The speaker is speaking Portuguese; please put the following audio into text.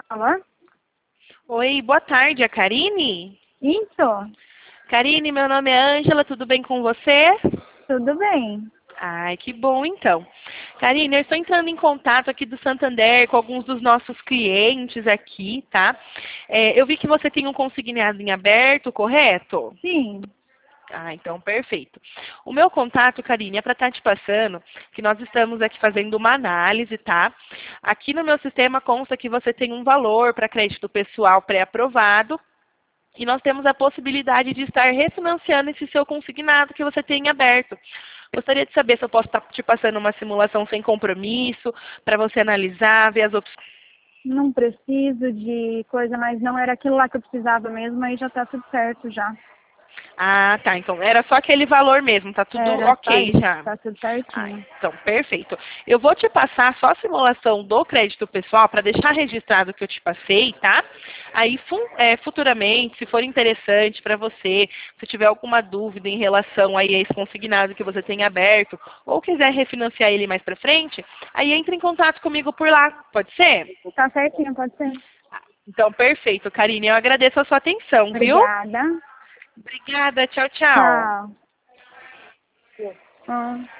Alô? Oi, boa tarde, é a Karine? Isso, Karine, meu nome é Ângela, tudo bem com você? tudo bem. Ai, que bom então. Karine, eu estou entrando em contato aqui do Santander com alguns dos nossos clientes aqui, tá? Eu vi que você tem um consignado em aberto, correto? Sim, Ah, então perfeito. O meu contato, Karine, é para estar te passando que nós estamos aqui fazendo uma análise, tá? Aqui no meu sistema consta que você tem um valor para crédito pessoal pré-aprovado. E nós temos a possibilidade de estar refinanciando esse seu consignado que você tem aberto. Gostaria de saber se eu posso estar te passando uma simulação sem compromisso, para você analisar, ver as opções. não preciso de coisa, mas não era aquilo lá que eu precisava mesmo, aí já tá tudo certo já. Ah, tá. Então era só aquele valor mesmo, tá tudo Era só ok isso, já. tá tudo Ah, certinho. então, perfeito. Eu vou te passar só a simulação do crédito pessoal para deixar registrado o que eu te passei, tá? Aí, futuramente, se for interessante para você, se tiver alguma dúvida em relação aí a esse consignado que você tem aberto, ou quiser refinanciar ele mais para frente, aí entre em contato comigo por lá, pode ser? Tá certinho, pode ser. Então, perfeito, Karine. Eu agradeço a sua atenção, viu? Obrigada. Obrigada. Tchau, tchau. Tchau.